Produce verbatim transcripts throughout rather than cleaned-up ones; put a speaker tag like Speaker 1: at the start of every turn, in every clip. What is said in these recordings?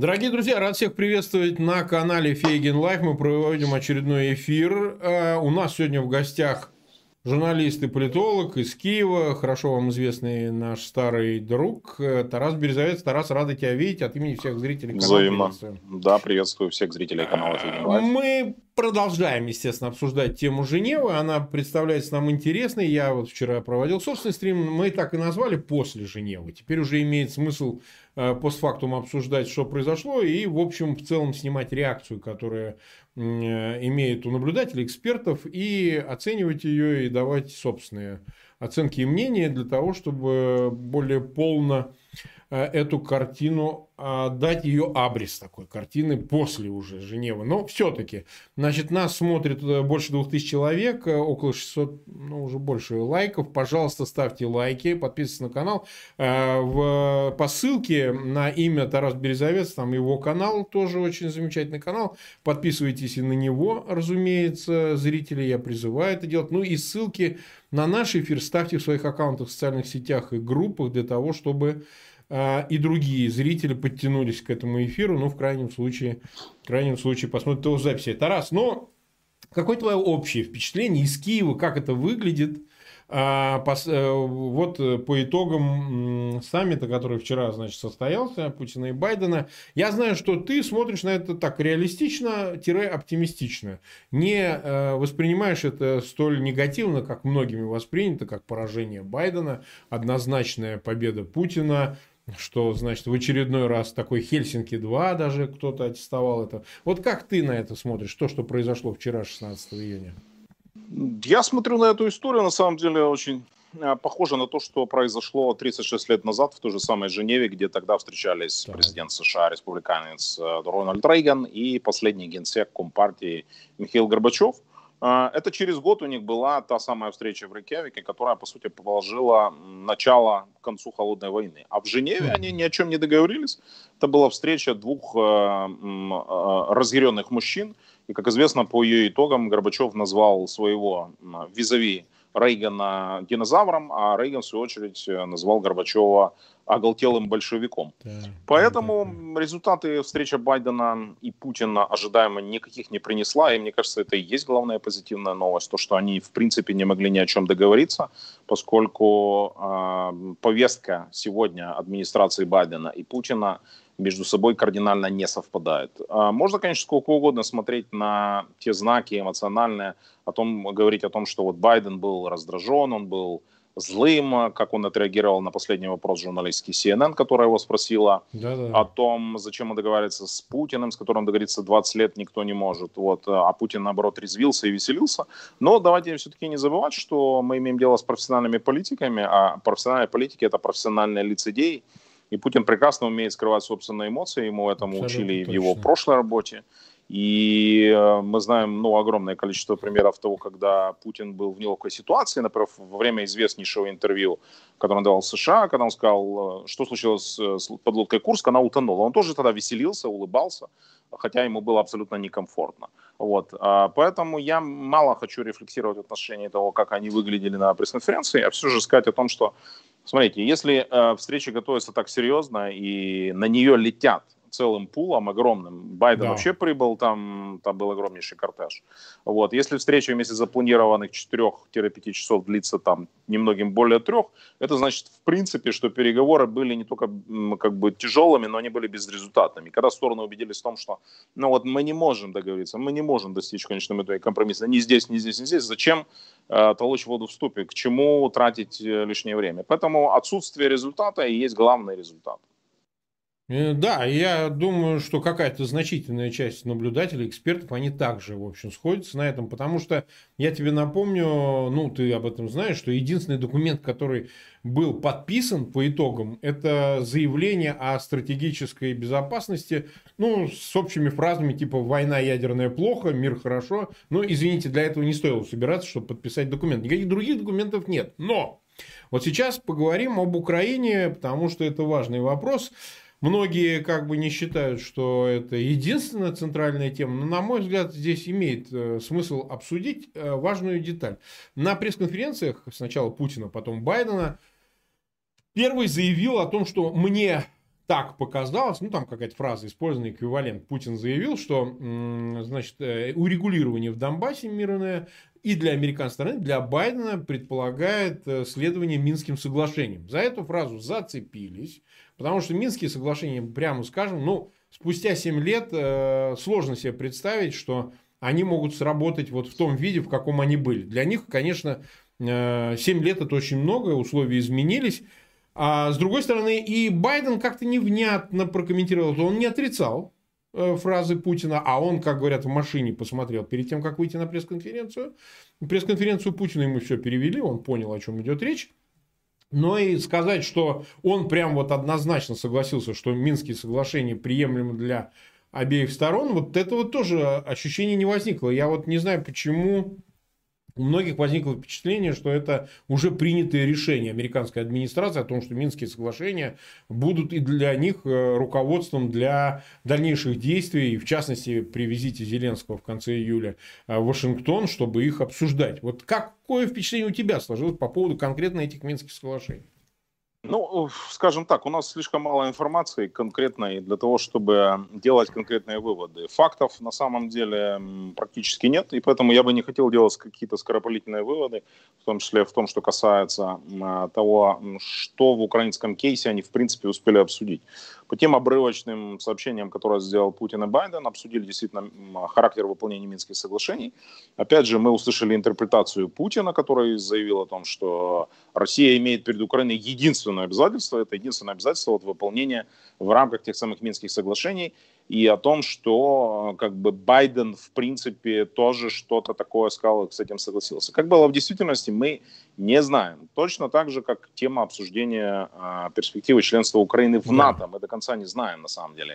Speaker 1: Дорогие друзья, рад всех приветствовать на канале Фейгин Лайф. Мы проводим очередной эфир. У нас сегодня в гостях журналист и политолог из Киева, хорошо вам известный наш старый друг Тарас Березовец. Тарас, рады тебя видеть. От имени всех зрителей канала
Speaker 2: Взаимно.
Speaker 1: приветствуем.
Speaker 2: Да, приветствую всех зрителей канала Фейгин Лайф.
Speaker 1: Мы продолжаем, естественно, обсуждать тему Женевы. Она представляется нам интересной. Я вот вчера проводил собственный стрим. Мы так и назвали «После Женевы». Теперь уже имеет смысл постфактум обсуждать, что произошло, и, в общем, в целом снимать реакцию, которая имеет у наблюдателей, экспертов, и оценивать ее, и давать собственные оценки и мнения для того, чтобы более полно эту картину, дать ее абрис такой картины после уже Женевы. Но все-таки, значит, нас смотрит больше двух тысяч человек, около шестисот, ну, уже больше лайков. Пожалуйста, ставьте лайки, подписывайтесь на канал. В, по ссылке на имя Тарас Березовец, там его канал, тоже очень замечательный канал. Подписывайтесь и на него, разумеется, зрители, я призываю это делать. Ну и ссылки на наш эфир ставьте в своих аккаунтах в социальных сетях и группах для того, чтобы и другие зрители подтянулись к этому эфиру, ну, в крайнем случае, в крайнем случае посмотрят его записи. Тарас, ну, какое твое общее впечатление из Киева, как это выглядит? Вот по итогам саммита, который вчера, значит, состоялся, Путина и Байдена, я знаю, что ты смотришь на это так реалистично-оптимистично. Не воспринимаешь это столь негативно, как многими воспринято, как поражение Байдена, однозначная победа Путина, что, значит, в очередной раз такой Хельсинки-два даже кто-то аттестовал это. Вот как ты на это смотришь, то, что произошло вчера, шестнадцатого июня?
Speaker 2: Я смотрю на эту историю, на самом деле, очень похоже на то, что произошло тридцать шесть лет назад в той же самой Женеве, где тогда встречались так. президент США, республиканец Рональд Рейган и последний генсек Компартии Михаил Горбачев. Это через год у них была та самая встреча в Рейкьявике, которая, по сути, положила начало к концу холодной войны. А в Женеве они ни о чем не договорились. Это была встреча двух разъяренных мужчин. И, как известно, по ее итогам Горбачев назвал своего визави Рейгана динозавром, а Рейган, в свою очередь, назвал Горбачева оголтелым большевиком. Да, Поэтому да, да. результаты встречи Байдена и Путина ожидаемо никаких не принесла. И мне кажется, это и есть главная позитивная новость. То, что они, в принципе, не могли ни о чем договориться, поскольку э, повестка сегодня администрации Байдена и Путина между собой кардинально не совпадает. Можно, конечно, сколько угодно смотреть на те знаки эмоциональные, о том, говорить о том, что вот Байден был раздражен, он был злым, как он отреагировал на последний вопрос журналистки си эн эн, которая его спросила Да-да. о том, зачем он договаривается с Путиным, с которым договориться двадцать лет никто не может. Вот. А Путин, наоборот, резвился и веселился. Но давайте все-таки не забывать, что мы имеем дело с профессиональными политиками, а профессиональные политики – это профессиональные лицедеи. И Путин прекрасно умеет скрывать собственные эмоции, ему этому Абсолютно учили и в его прошлой работе. И мы знаем ну, огромное количество примеров того, когда Путин был в неловкой ситуации, например, во время известнейшего интервью, которое он давал в США, когда он сказал, что случилось с подлодкой «Курск», она утонула. Он тоже тогда веселился, улыбался, хотя ему было абсолютно некомфортно. Вот. Поэтому я мало хочу рефлексировать в отношении того, как они выглядели на пресс-конференции, а все же сказать о том, что, смотрите, если встреча готовится так серьезно и на нее летят целым пулом огромным. Байден да. вообще прибыл, там, там был огромнейший кортеж. Вот. Если встреча вместе запланированных четырёх-пяти часов длится там немногим более трех, это значит, в принципе, что переговоры были не только как бы тяжелыми, но они были безрезультатными. Когда стороны убедились в том, что ну вот мы не можем договориться, мы не можем достичь в конечном итоге компромисса ни здесь, ни здесь, ни здесь, зачем э, толочь воду в ступе, к чему тратить э, лишнее время. Поэтому отсутствие результата и есть главный результат.
Speaker 1: Да, я думаю, что какая-то значительная часть наблюдателей, экспертов, они также, в общем, сходятся на этом, потому что, я тебе напомню, ну, ты об этом знаешь, что единственный документ, который был подписан по итогам, это заявление о стратегической безопасности, ну, с общими фразами типа «война ядерная плохо», «мир хорошо». Ну, извините, для этого не стоило собираться, чтобы подписать документ. Никаких других документов нет. Но вот сейчас поговорим об Украине, потому что это важный вопрос. Многие как бы не считают, что это единственная центральная тема, но, на мой взгляд, здесь имеет смысл обсудить важную деталь. На пресс-конференциях сначала Путина, потом Байдена, первый заявил о том, что мне так показалось, ну там какая-то фраза использована, эквивалент. Путин заявил, что, значит, урегулирование в Донбассе мирное и для американской стороны, для Байдена предполагает следование Минским соглашениям. За эту фразу зацепились, потому что Минские соглашения, прямо скажем, ну, спустя семь лет сложно себе представить, что они могут сработать вот в том виде, в каком они были. Для них, конечно, семь лет это очень много, условия изменились. А с другой стороны, и Байден как-то невнятно прокомментировал, он не отрицал фразы Путина, а он, как говорят, в машине посмотрел перед тем, как выйти на пресс-конференцию. Пресс-конференцию Путина ему все перевели, он понял, о чем идет речь. Но и сказать, что он прям вот однозначно согласился, что Минские соглашения приемлемы для обеих сторон, вот этого тоже ощущения не возникло. Я вот не знаю, почему у многих возникло впечатление, что это уже принятое решение американской администрации о том, что Минские соглашения будут и для них руководством для дальнейших действий. В частности, при визите Зеленского в конце июля в Вашингтон, чтобы их обсуждать. Вот какое впечатление у тебя сложилось по поводу конкретно этих Минских соглашений?
Speaker 2: Ну, скажем так, у нас слишком мало информации конкретной для того, чтобы делать конкретные выводы. Фактов на самом деле практически нет, и поэтому я бы не хотел делать какие-то скоропалительные выводы, в том числе в том, что касается того, что в украинском кейсе они в принципе успели обсудить. По тем обрывочным сообщениям, которые сделал Путин и Байден, обсудили действительно характер выполнения Минских соглашений. Опять же, мы услышали интерпретацию Путина, который заявил о том, что Россия имеет перед Украиной единственное обязательство, это единственное обязательство вот, выполнения в рамках тех самых Минских соглашений, и о том, что как бы Байден в принципе тоже что-то такое сказал и с этим согласился. Как было в действительности, мы не знаем. Точно так же, как тема обсуждения э, перспективы членства Украины в НАТО. Мы до конца не знаем на самом деле.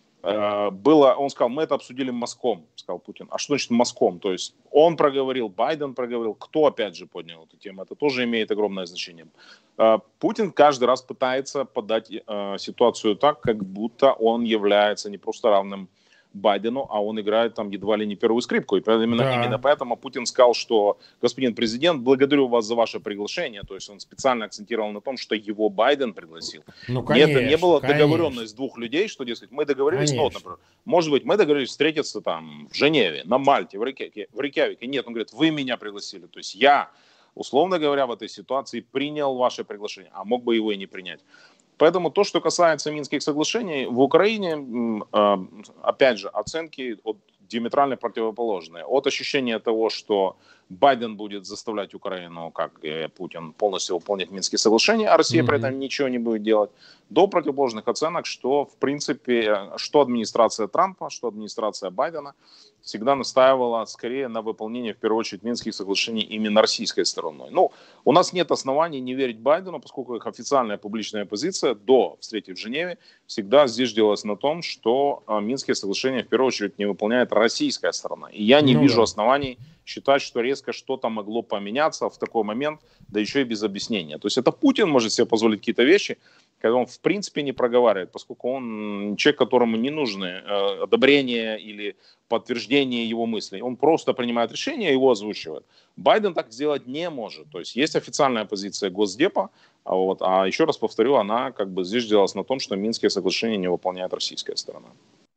Speaker 2: Э, было, он сказал, мы это обсудили мазком, сказал Путин. А что значит мазком? То есть он проговорил, Байден проговорил. Кто опять же поднял эту тему? Это тоже имеет огромное значение. Э, Путин каждый раз пытается подать э, ситуацию так, как будто он является не просто равным Байдену, а он играет там едва ли не первую скрипку. И именно, да. именно поэтому Путин сказал, что господин президент, благодарю вас за ваше приглашение. То есть он специально акцентировал на том, что его Байден пригласил. Ну, конечно, Нет, не было договоренность двух людей, что, дескать, мы договорились, ну, вот, например, может быть, мы договорились встретиться там в Женеве, на Мальте, в Рейкьявике. В Рейкьявике. Нет, он говорит, вы меня пригласили. То есть я, условно говоря, в этой ситуации принял ваше приглашение, а мог бы его и не принять. Поэтому то, что касается Минских соглашений, в Украине, опять же, оценки диаметрально противоположные. От ощущения того, что Байден будет заставлять Украину, как и Путин, полностью выполнять Минские соглашения, а Россия mm-hmm. при этом ничего не будет делать, до противоположных оценок, что, в принципе, что администрация Трампа, что администрация Байдена всегда настаивала скорее на выполнении, в первую очередь, Минских соглашений именно российской стороной. Ну, у нас нет оснований не верить Байдену, поскольку их официальная публичная позиция до встречи в Женеве всегда зиждилась на том, что Минские соглашения, в первую очередь, не выполняет российская сторона. И я не ну, вижу да. оснований считать, что резко что-то могло поменяться в такой момент, да еще и без объяснения. То есть это Путин может себе позволить какие-то вещи, когда он в принципе не проговаривает, поскольку он человек, которому не нужны э, одобрение или подтверждение его мыслей. Он просто принимает решение и его озвучивает. Байден так сделать не может. То есть есть официальная позиция Госдепа, а, вот, а еще раз повторю, она как бы зиждилась на том, что Минские соглашения не выполняет российская сторона.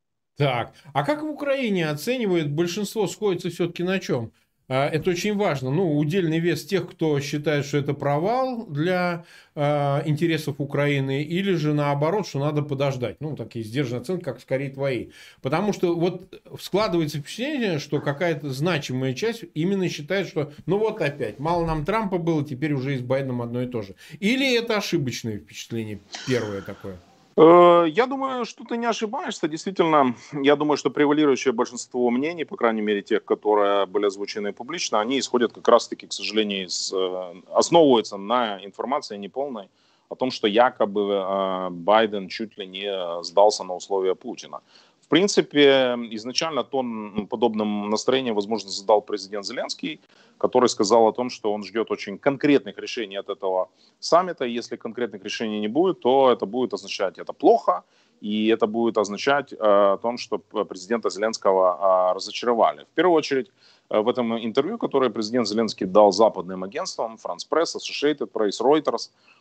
Speaker 1: Так, а как в Украине оценивают, большинство сходится все-таки на чем? Это очень важно. Ну, удельный вес тех, кто считает, что это провал для э, интересов Украины, или же наоборот, что надо подождать. Ну, такие сдержанные оценки, как скорее твои. Потому что вот складывается впечатление, что какая-то значимая часть именно считает, что ну вот опять, мало нам Трампа было, теперь уже и с Байденом одно и то же. Или это ошибочное впечатление, первое такое?
Speaker 2: Я думаю, что ты не ошибаешься. Действительно, я думаю, что превалирующее большинство мнений, по крайней мере тех, которые были озвучены публично, они исходят как раз-таки, к сожалению, из, основываются на информации неполной о том, что якобы Байден чуть ли не сдался на условия Путина. В принципе, изначально тон подобным настроением, возможно, задал президент Зеленский, который сказал о том, что он ждет очень конкретных решений от этого саммита. Если конкретных решений не будет, то это будет означать, это плохо, и это будет означать э, о том, что президента Зеленского э, разочаровали. В первую очередь, э, в этом интервью, которое президент Зеленский дал западным агентствам, France Press, Associated Press, Reuters,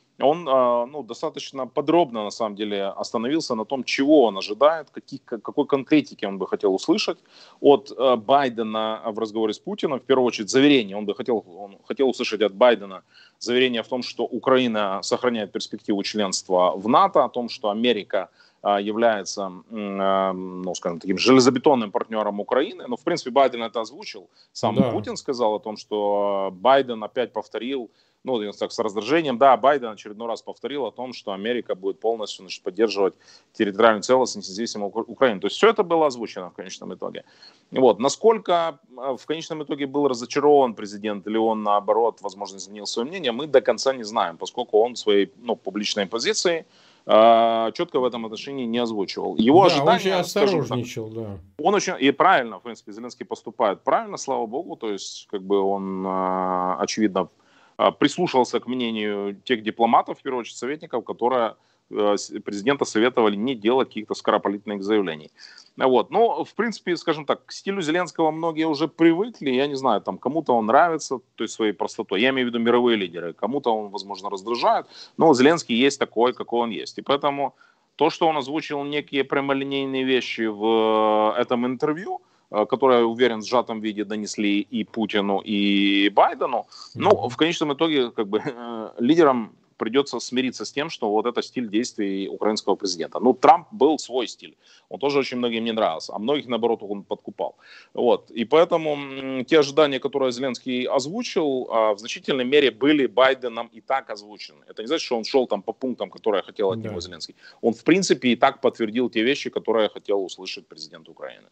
Speaker 2: он ну, достаточно подробно, на самом деле, остановился на том, чего он ожидает, каких, какой конкретики он бы хотел услышать от Байдена в разговоре с Путиным. В первую очередь, заверение. Он бы хотел, он хотел услышать от Байдена заверение в том, что Украина сохраняет перспективу членства в НАТО, о том, что Америка является, ну, скажем, таким железобетонным партнером Украины. Но, в принципе, Байден это озвучил. Сам да. Путин сказал о том, что Байден опять повторил, ну, так, с раздражением, да, Байден очередной раз повторил о том, что Америка будет полностью, значит, поддерживать территориальную целостность и независимую Украину. То есть все это было озвучено в конечном итоге. Вот. Насколько в конечном итоге был разочарован президент или он, наоборот, возможно, изменил свое мнение, мы до конца не знаем, поскольку он своей, ну, публичной позиции э, четко в этом отношении не озвучивал. Его
Speaker 1: да,
Speaker 2: ожидания,
Speaker 1: очень осторожничал, так, да.
Speaker 2: Он очень, и правильно, в принципе, Зеленский поступает правильно, слава богу, то есть, как бы он, э, очевидно, прислушивался к мнению тех дипломатов, в первую очередь советников, которые президента советовали не делать каких-то скоропалительных заявлений. Вот. Но, в принципе, скажем так, к стилю Зеленского многие уже привыкли. Я не знаю, там кому-то он нравится, то есть своей простотой. Я имею в виду мировые лидеры. Кому-то он, возможно, раздражает. Но Зеленский есть такой, какой он есть. И поэтому то, что он озвучил некие прямолинейные вещи в этом интервью, которые, я уверен, в сжатом виде донесли и Путину, и Байдену. Но в конечном итоге, как бы, лидерам придется смириться с тем, что вот это стиль действий украинского президента. Ну, Трамп был свой стиль. Он тоже очень многим не нравился. А многих, наоборот, он подкупал. Вот. И поэтому м, те ожидания, которые Зеленский озвучил, а, в значительной мере были Байденом и так озвучены. Это не значит, что он шел там по пунктам, которые хотел от да. него Зеленский. Он, в принципе, и так подтвердил те вещи, которые хотел услышать президент Украины.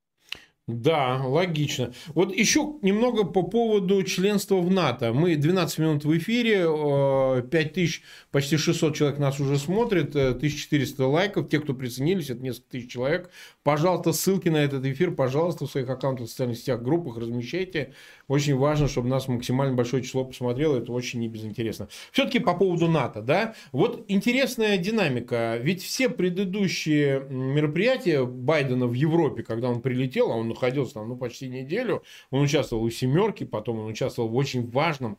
Speaker 1: Да, логично. Вот еще немного по поводу членства в НАТО. Мы двенадцать минут в эфире, пять тысяч, почти шестьсот человек нас уже смотрят, тысяча четыреста лайков. Те, кто присоединились, это несколько тысяч человек. Пожалуйста, ссылки на этот эфир, пожалуйста, в своих аккаунтах, в социальных сетях, группах размещайте. Очень важно, чтобы нас максимально большое число посмотрело. Это очень небезынтересно. Все-таки по поводу НАТО, да. Вот интересная динамика. Ведь все предыдущие мероприятия Байдена в Европе, когда он прилетел, а он находился там ну, почти неделю, он участвовал в «семерке», потом он участвовал в очень важном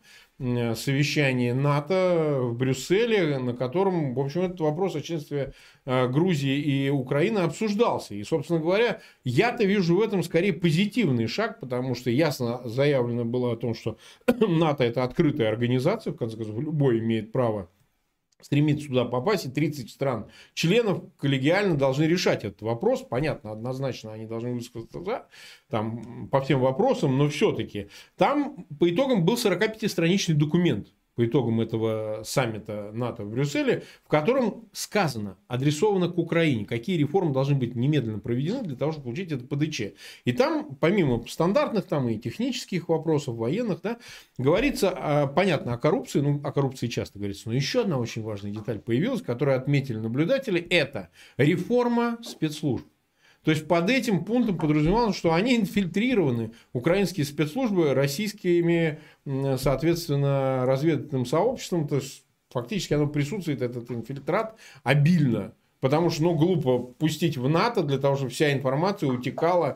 Speaker 1: совещании НАТО в Брюсселе, на котором, в общем, этот вопрос о членстве Грузии и Украины обсуждался. И, собственно говоря, я-то вижу в этом скорее позитивный шаг, потому что ясно заявлено было о том, что НАТО – это открытая организация, в конце концов, любой имеет право стремится туда попасть, и тридцать стран членов коллегиально должны решать этот вопрос. Понятно, однозначно они должны высказаться за, там, по всем вопросам, но все-таки там по итогам был сорокапятистраничный документ по итогам этого саммита НАТО в Брюсселе, в котором сказано, адресовано к Украине, какие реформы должны быть немедленно проведены для того, чтобы получить это ПДЧ. И там, помимо стандартных там и технических вопросов, военных, да, говорится, понятно, о коррупции, ну, о коррупции часто говорится, но еще одна очень важная деталь появилась, которую отметили наблюдатели, это реформа спецслужб. То есть под этим пунктом подразумевалось, что они инфильтрированы, украинские спецслужбы, российскими, соответственно, разведывательным сообществом. То есть фактически оно присутствует, этот инфильтрат, обильно. Потому что, ну, глупо пустить в НАТО для того, чтобы вся информация утекала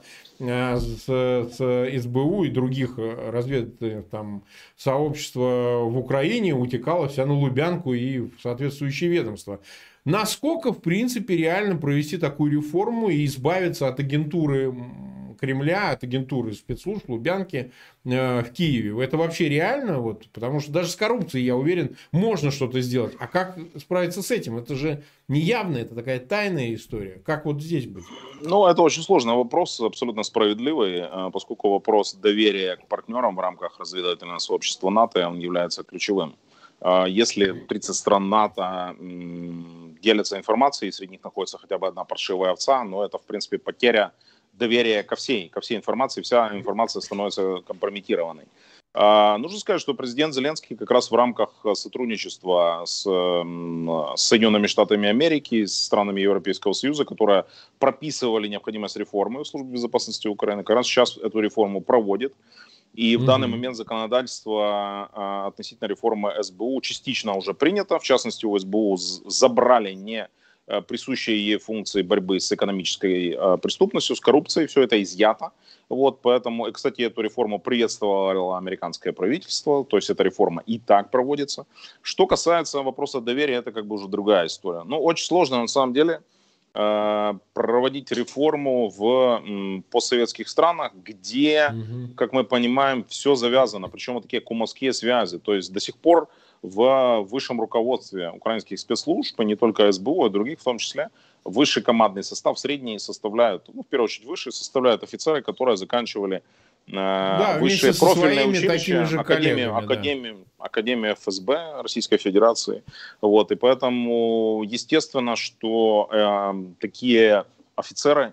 Speaker 1: с, с СБУ и других разведывательных там сообществ в Украине, утекала вся на Лубянку и в соответствующие ведомства. Насколько, в принципе, реально провести такую реформу и избавиться от агентуры Кремля, от агентуры спецслужб Лубянки э, в Киеве? Это вообще реально? Вот, потому что даже с коррупцией, я уверен, можно что-то сделать. А как справиться с этим? Это же не явно, это такая тайная история. Как вот здесь быть?
Speaker 2: Ну, это очень сложный вопрос, абсолютно справедливый, поскольку вопрос доверия к партнерам в рамках разведывательного сообщества НАТО, он является ключевым. Если тридцать стран НАТО делятся информацией, и среди них находится хотя бы одна паршивая овца, но это, в принципе, потеря доверия ко всей, ко всей информации, вся информация становится компрометированной. Нужно сказать, что президент Зеленский как раз в рамках сотрудничества с, с Соединенными Штатами Америки, с странами Европейского Союза, которые прописывали необходимость реформы в службе безопасности Украины, как раз сейчас эту реформу проводит. И в mm-hmm. данный момент законодательство а, относительно реформы СБУ частично уже принято. В частности, у СБУ забрали не присущие ей функции борьбы с экономической преступностью, с коррупцией, все это изъято. Вот, поэтому, и, кстати, эту реформу приветствовало американское правительство, то есть эта реформа и так проводится. Что касается вопроса доверия, это как бы уже другая история. Ну, очень сложно на самом деле проводить реформу в постсоветских странах, где, как мы понимаем, все завязано, причем вот такие кумовские связи. То есть до сих пор в высшем руководстве украинских спецслужб, и не только СБУ, а других в том числе, высший командный состав, средний составляют, ну, в первую очередь высший, составляют офицеры, которые заканчивали э,
Speaker 1: да,
Speaker 2: высшие профильные училища,
Speaker 1: же
Speaker 2: академию, академию, да. Академию эф эс бэ Российской Федерации. Вот, и поэтому естественно, что э, такие офицеры,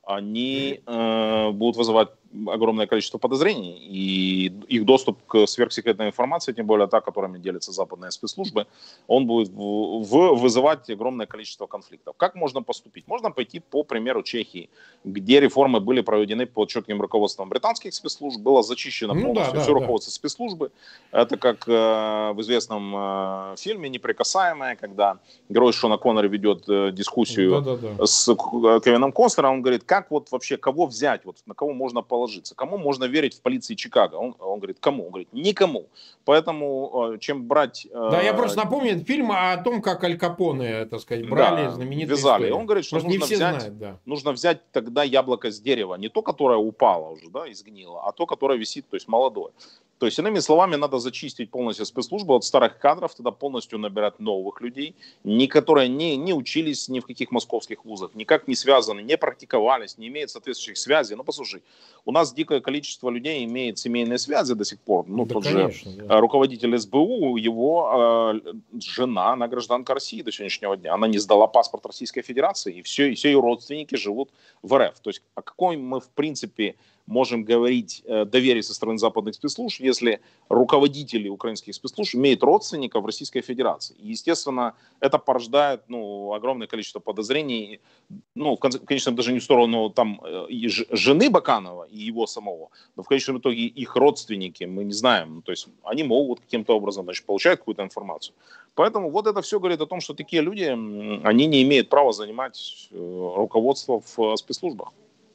Speaker 2: они э, будут вызывать огромное количество подозрений, и их доступ к сверхсекретной информации, тем более та, которыми делятся западные спецслужбы, он будет в, в, вызывать огромное количество конфликтов. Как можно поступить? Можно пойти по примеру Чехии, где реформы были проведены под четким руководством британских спецслужб, было зачищено ну, полностью да, все да, руководство да. спецслужбы. Это как э, в известном э, фильме «Неприкасаемые», когда герой Шона Коннери ведет э, дискуссию да, да, да. с э, Кевином Костнером, он говорит, как вот вообще, кого взять, вот, на кого можно положиться. Положиться. Кому можно верить в полиции Чикаго? Он, он говорит, кому? Он говорит, никому. Поэтому, чем брать...
Speaker 1: Да, э... я просто напомню, это фильм о том, как Аль Капоне, так сказать, брали,
Speaker 2: да,
Speaker 1: знаменитые
Speaker 2: вязали.
Speaker 1: истории.
Speaker 2: Он говорит, что нужно взять, знают, да. нужно взять тогда яблоко с дерева. Не то, которое упало уже, да, и сгнило, а то, которое висит, то есть молодое. То есть, иными словами, надо зачистить полностью спецслужбы от старых кадров, тогда полностью набирать новых людей, не, которые не, не учились ни в каких московских вузах, никак не связаны, не практиковались, не имеют соответствующих связей. Ну, послушай, у нас дикое количество людей имеет семейные связи до сих пор. Ну, да, тот конечно, же да. руководитель эс бэ у, его э, жена, она гражданка России до сегодняшнего дня. Она не сдала паспорт Российской Федерации, и все, и все ее родственники живут в эр эф. То есть, о какой мы, в принципе, можем говорить э, доверие со стороны западных спецслужб, если руководители украинских спецслужб имеют родственников в Российской Федерации. И, естественно, это порождает ну, огромное количество подозрений, ну, в, конце, в конечном даже не в сторону там, и ж, жены Баканова и его самого, но в конечном итоге их родственники, мы не знаем, то есть они могут каким-то образом значит, получать какую-то информацию. Поэтому вот это все говорит о том, что такие люди, они не имеют права занимать э, руководство в спецслужбах.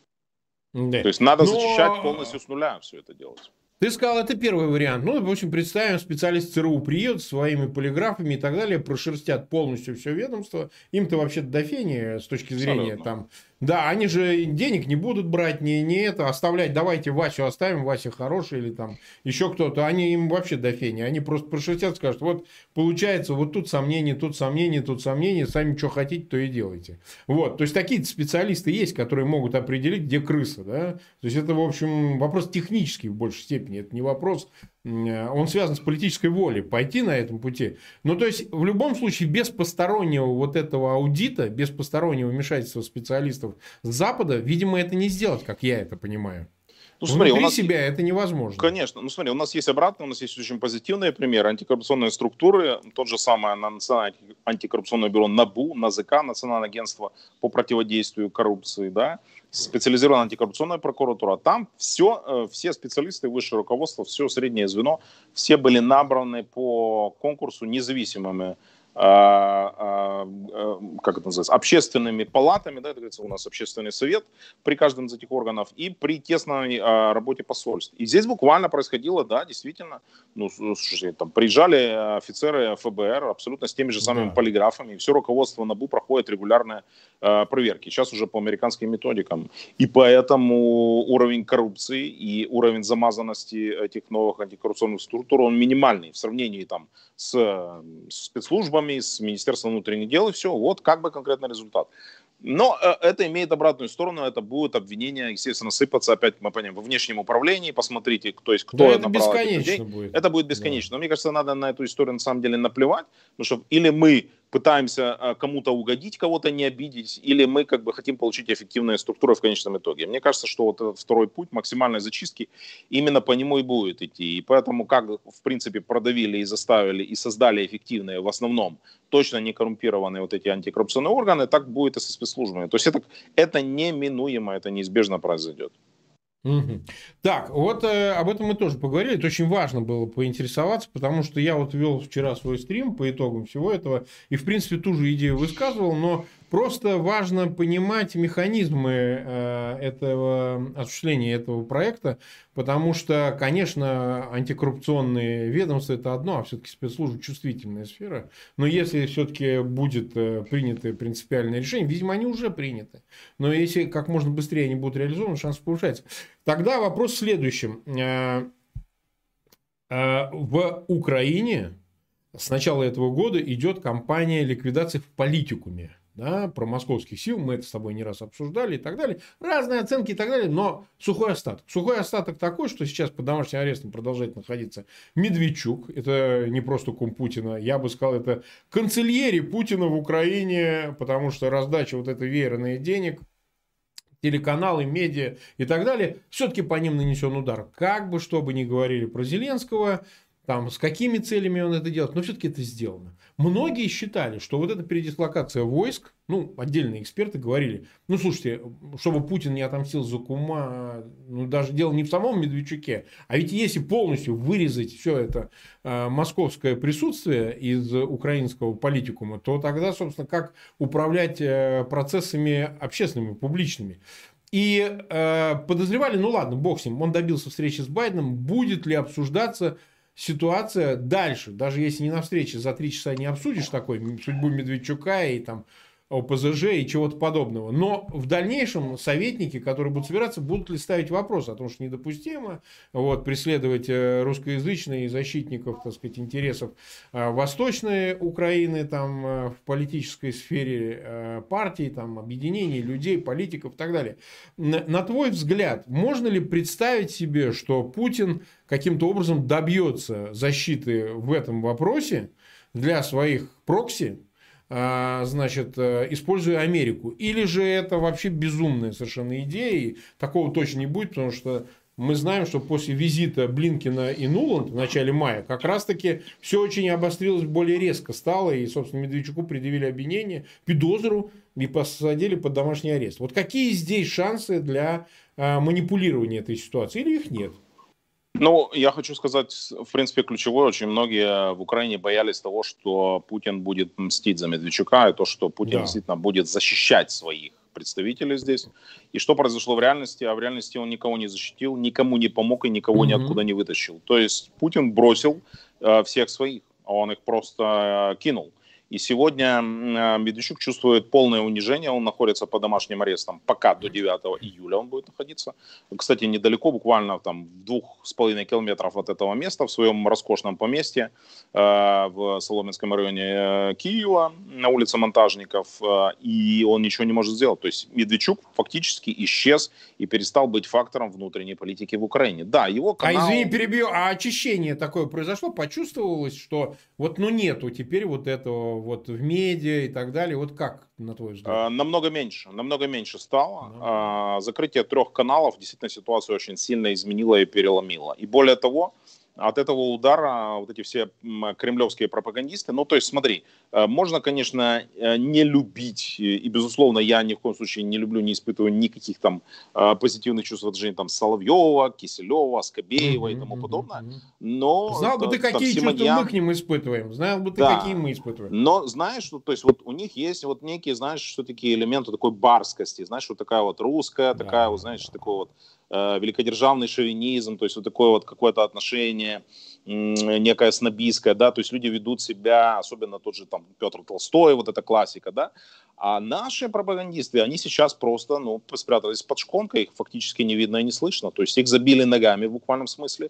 Speaker 2: Да. То есть надо Но... зачищать полностью с нуля все это делать.
Speaker 1: Ты сказал, это первый вариант. Ну, в общем, представим, специалисты ЦРУ приедут своими полиграфами и так далее, прошерстят полностью все ведомство. Им-то вообще-то до фени с точки зрения Абсолютно. там... Да, они же денег не будут брать, не, не это, оставлять, давайте Васю оставим, Вася хороший или там еще кто-то. Они им вообще до фени. Они просто прошерстят, скажут, вот получается, вот тут сомнения, тут сомнения, тут сомнения, сами что хотите, то и делайте. Вот, то есть такие специалисты есть, которые могут определить, где крыса, да. То есть это, в общем, вопрос технический в большей степени. Это не вопрос, он связан с политической волей пойти на этом пути. Ну, то есть, в любом случае, без постороннего вот этого аудита, без постороннего вмешательства специалистов с Запада, видимо, это не сделать, как я это понимаю. Ну, смотри, Внутри у нас... себя это невозможно.
Speaker 2: Конечно. Ну, смотри, у нас есть обратно, у нас есть очень позитивные примеры. Антикоррупционные структуры, тот же самое Национальное антикоррупционное бюро НАБУ, НАЗК, Национальное агентство по противодействию коррупции, да, специализированная антикоррупционная прокуратура. Там все, все специалисты, высшее руководство, все среднее звено, все были набраны по конкурсу независимыми, как это называется, общественными палатами, да, это говорится, у нас общественный совет при каждом из этих органов и при тесной работе посольств. И здесь буквально происходило, да, действительно, ну, слушайте, там приезжали офицеры эф бэ эр абсолютно с теми же самыми да. полиграфами, и все руководство НАБУ проходит регулярные э, проверки, сейчас уже по американским методикам. И поэтому уровень коррупции и уровень замазанности этих новых антикоррупционных структур, он минимальный в сравнении там с, с спецслужбами, с Министерством внутренних дел, и все. Вот как бы конкретный результат. Но э, это имеет обратную сторону, это будет обвинение, естественно, сыпаться опять, мы понимаем, во внешнем управлении, посмотрите, то есть, кто
Speaker 1: да, это
Speaker 2: набрал этих людей.
Speaker 1: Будет.
Speaker 2: Это будет бесконечно. Да. Но мне кажется, надо на эту историю на самом деле наплевать, потому что или мы пытаемся кому-то угодить, кого-то не обидеть, или мы как бы хотим получить эффективные структуры в конечном итоге. Мне кажется, что вот этот второй путь максимальной зачистки именно по нему и будет идти. И поэтому, как в принципе продавили и заставили и создали эффективные, в основном точно не коррумпированные вот эти антикоррупционные органы, так будет и со спецслужбами. То есть это, это неминуемо, это неизбежно произойдет.
Speaker 1: Угу. Так, вот э, об этом мы тоже поговорили. Это очень важно было поинтересоваться, потому что я вот вел вчера свой стрим по итогам всего этого и, в принципе, ту же идею высказывал, но Просто важно понимать механизмы э, этого осуществления этого проекта, потому что, конечно, антикоррупционные ведомства – это одно, а все-таки спецслужбы – чувствительная сфера. Но если все-таки будет э, принято принципиальное решение, видимо, они уже приняты. Но если как можно быстрее они будут реализованы, шанс повышается. Тогда вопрос в следующем. Э, э, в Украине с начала этого года идет кампания ликвидации в политикуме. Да, про московских сил, мы это с тобой не раз обсуждали и так далее. Разные оценки и так далее, но сухой остаток. Сухой остаток такой, что сейчас под домашним арестом продолжает находиться Медведчук. Это не просто кум Путина, я бы сказал, это канцельери Путина в Украине, потому что раздача вот этой веерной денег, телеканалы, медиа и так далее, все-таки по ним нанесен удар. Как бы, что бы ни говорили про Зеленского, там, с какими целями он это делает, но все-таки это сделано. Многие считали, что вот эта передислокация войск, ну, отдельные эксперты говорили, ну, слушайте, чтобы Путин не отомстил за кума, ну, даже дело не в самом Медведчуке, а ведь если полностью вырезать все это э, московское присутствие из украинского политикума, то тогда, собственно, как управлять э, процессами общественными, публичными. И э, подозревали, ну, ладно, бог с ним, он добился встречи с Байденом, будет ли обсуждаться ситуация дальше, даже если не на встрече за три часа не обсудишь такой судьбу Медведчука и там ОПЗЖ и чего-то подобного. Но в дальнейшем советники, которые будут собираться, будут ли ставить вопрос о том, что недопустимо вот, преследовать русскоязычных защитников, так сказать, интересов Восточной Украины там, в политической сфере партий, там, объединений, людей, политиков и так далее. На, на твой взгляд, можно ли представить себе, что Путин каким-то образом добьется защиты в этом вопросе для своих прокси, значит, используя Америку? Или же это вообще безумная совершенно идея, и такого точно не будет, потому что мы знаем, что после визита Блинкена и Нуланд в начале мая как раз-таки все очень обострилось, более резко стало, и, собственно, Медведчуку предъявили обвинение, подозру и посадили под домашний арест. Вот какие здесь шансы для манипулирования этой ситуацией, или их нет?
Speaker 2: Ну, я хочу сказать, в принципе, ключевое. Очень многие в Украине боялись того, что Путин будет мстить за Медведчука, и то, что Путин да. действительно будет защищать своих представителей здесь. И что произошло в реальности? А в реальности он никого не защитил, никому не помог и никого mm-hmm. ниоткуда не вытащил. То есть Путин бросил э, всех своих, а он их просто э, кинул. И сегодня Медведчук чувствует полное унижение, он находится под домашним арестом, пока до девятого июля он будет находиться. Кстати, недалеко, буквально там в двух с половиной километров от этого места, в своем роскошном поместье э, в Соломенском районе Киева, на улице Монтажников, э, и он ничего не может сделать. То есть Медведчук фактически исчез и перестал быть фактором внутренней политики в Украине. Да, его канал...
Speaker 1: А извини, перебью, а очищение такое произошло? Почувствовалось, что вот ну нету теперь вот этого вот в медиа и так далее. Вот как, на твой взгляд?
Speaker 2: А, намного меньше. Намного меньше стало. А, закрытие трех каналов действительно ситуацию очень сильно изменило и переломило. И более того, от этого удара вот эти все кремлевские пропагандисты, ну, то есть, смотри, можно, конечно, не любить, и, безусловно, я ни в коем случае не люблю, не испытываю никаких там позитивных чувств в отношении там Соловьева, Киселева, Скобеева и тому подобное, но...
Speaker 1: Знал бы ты, какие чувства мы к ним испытываем, знал бы ты, да. какие мы испытываем.
Speaker 2: Но знаешь, ну, то есть, вот у них есть вот некие, знаешь, что такие элементы такой барскости, знаешь, вот такая вот русская, да. такая вот, знаешь, такой вот великодержавный шовинизм, то есть вот такое вот какое-то отношение некое снобистское, да, то есть люди ведут себя, особенно тот же там Петр Толстой, вот эта классика, да, а наши пропагандисты, они сейчас просто, ну, спрятались под шконкой, их фактически не видно и не слышно, то есть их забили ногами в буквальном смысле,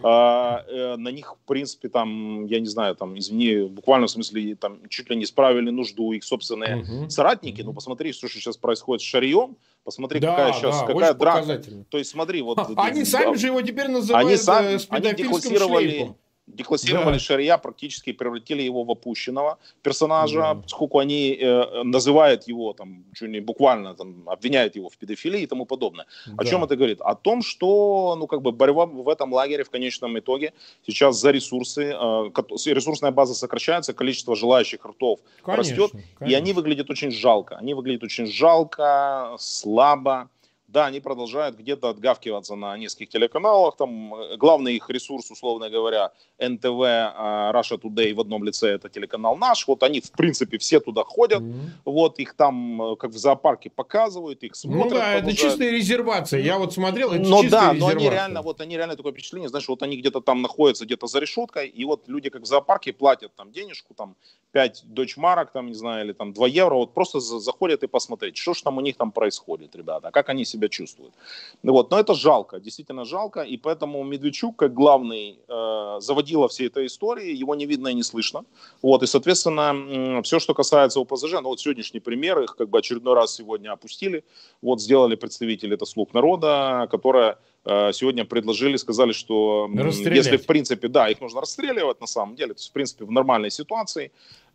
Speaker 2: а, э, на них, в принципе, там, я не знаю, там, извини, в буквальном смысле, там, чуть ли не справили нужду их собственные угу. соратники, ну, посмотри, что сейчас происходит с Шарьем, посмотри, да, какая сейчас, да, какая драка, то есть смотри, вот...
Speaker 1: Они да, сами же его теперь называют они сами, с педофильским шлейфом.
Speaker 2: Деклассировали да. Шария, практически превратили его в опущенного персонажа, да. поскольку они э, называют его, там, чуть не буквально там, обвиняют его в педофилии и тому подобное. Да. О чем это говорит? О том, что ну, как бы борьба в этом лагере в конечном итоге сейчас за ресурсы, э, ресурсная база сокращается, количество желающих ртов конечно, растет, конечно. И они выглядят очень жалко. Они выглядят очень жалко, слабо. Да, они продолжают где-то отгавкиваться на нескольких телеканалах. Там главный их ресурс, условно говоря, эн тэ вэ, Russia Today в одном лице, это телеканал наш. Вот они, в принципе, все туда ходят. Mm-hmm. Вот их там, как в зоопарке, показывают, их смотрят.
Speaker 1: Ну да,
Speaker 2: продолжают.
Speaker 1: Это чистая резервация. Я вот смотрел, это
Speaker 2: но
Speaker 1: чистая
Speaker 2: да,
Speaker 1: резервация.
Speaker 2: Но они реально, вот они реально такое впечатление, знаешь, вот они где-то там находятся, где-то за решеткой, и вот люди, как в зоопарке, платят там денежку, там, пять дойчмарок, там, не знаю, или там два евро, вот просто заходят и посмотреть, что же там у них там происходит, ребята, как они себя чувствуют. Вот, но это жалко, действительно жалко, и поэтому Медведчук, как главный э, заводила всей этой истории, его не видно и не слышно. Вот, и, соответственно, э, все, что касается о пэ зэ жэ, ну вот сегодняшний пример, их как бы очередной раз сегодня опустили, вот сделали представители, это «Слуг народа», которая сегодня предложили, сказали, что если в принципе, да, их нужно расстреливать на самом деле, то есть в принципе в нормальной ситуации,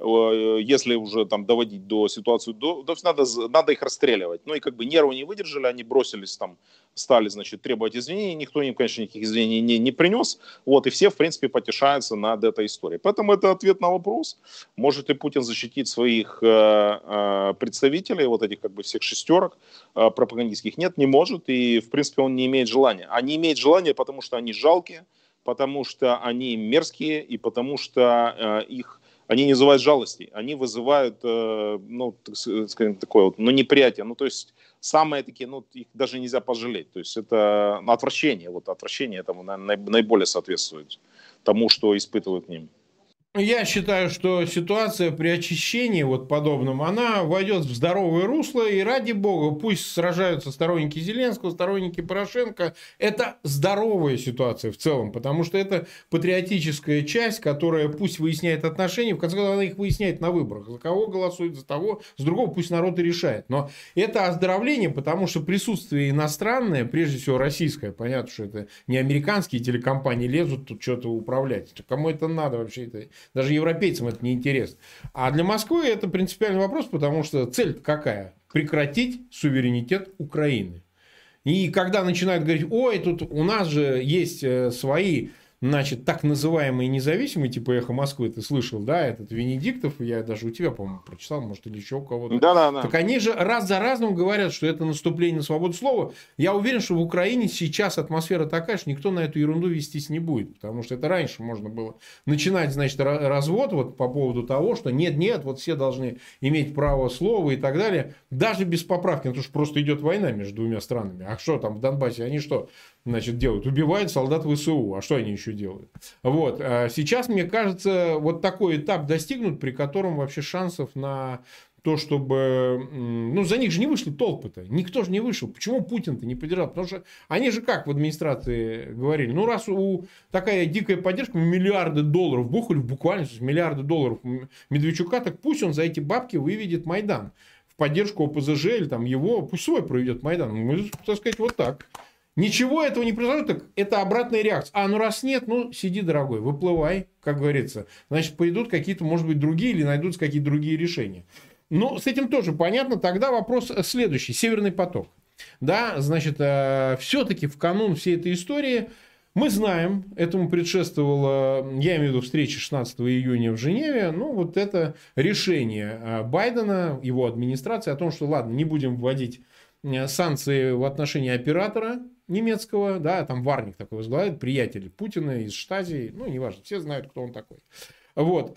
Speaker 2: если уже там доводить до ситуации, до, то есть надо, надо их расстреливать. Ну и как бы нервы не выдержали, они бросились там, стали, значит, требовать извинений, никто им, конечно, никаких извинений не, не принес, вот, и все, в принципе, потешаются над этой историей. Поэтому это ответ на вопрос, может ли Путин защитить своих э, э, представителей, вот этих как бы всех шестерок э, пропагандистских, нет, не может, и, в принципе, он не имеет желания. Они имеют желание, потому что они жалкие, потому что они мерзкие, и потому что э, их они не вызывают жалости, они вызывают, э, ну, так, скажем, такое вот, ну, неприятие, ну, то есть самые такие, ну, их даже нельзя пожалеть, то есть это отвращение, вот отвращение этому наиболее соответствует тому, что испытывают к ним.
Speaker 1: Я считаю, что ситуация при очищении вот подобном, она войдет в здоровое русло, и ради бога, пусть сражаются сторонники Зеленского, сторонники Порошенко. Это здоровая ситуация в целом, потому что это патриотическая часть, которая пусть выясняет отношения, в конце концов она их выясняет на выборах. За кого голосует, за того, с другого пусть народ и решает. Но это оздоровление, потому что присутствие иностранное, прежде всего российское, понятно, что это не американские телекомпании лезут тут что-то управлять. Кому это надо вообще? Это даже европейцам это не интересно. А для Москвы это принципиальный вопрос, потому что цель какая? Прекратить суверенитет Украины. И когда начинают говорить, ой, тут у нас же есть свои, значит, так называемые независимые, типа «Эхо Москвы», ты слышал, да, этот Венедиктов, я даже у тебя, по-моему, прочитал, может, или еще у кого-то.
Speaker 2: Да-да-да.
Speaker 1: Так они же раз за разом говорят, что это наступление на свободу слова. Я уверен, что в Украине сейчас атмосфера такая, что никто на эту ерунду вестись не будет, потому что это раньше можно было начинать, значит, развод вот по поводу того, что нет-нет, вот все должны иметь право слова и так далее, даже без поправки, потому что просто идет война между двумя странами. А что там в Донбассе, они что, значит, делают? Убивают солдат вэ эс у, а что они еще делают? Вот. Сейчас, мне кажется, вот такой этап достигнут, при котором вообще шансов на то, чтобы... Ну, за них же не вышли толпы-то. Никто же не вышел. Почему Путин-то не поддержал? Потому что они же как в администрации говорили? Ну, раз у такая дикая поддержка, миллиарды долларов бухали, буквально миллиарды долларов Медведчука, так пусть он за эти бабки выведет Майдан. В поддержку о пэ зэ жэ или там его, пусть свой проведет Майдан. Мы, так сказать, вот так. Ничего этого не произошло, так это обратная реакция. А, ну раз нет, ну сиди, дорогой, выплывай, как говорится. Значит, пойдут какие-то, может быть, другие или найдутся какие-то другие решения. Но с этим тоже понятно. Тогда вопрос следующий. Северный поток. Да, значит, все-таки в канун всей этой истории мы знаем, этому предшествовала, я имею в виду, встреча шестнадцатого июня в Женеве, ну, вот это решение Байдена, его администрации о том, что, ладно, не будем вводить санкции в отношении оператора немецкого, да, там Варник такой возглавляет, приятель Путина из Штази, ну, неважно, все знают, кто он такой. Вот.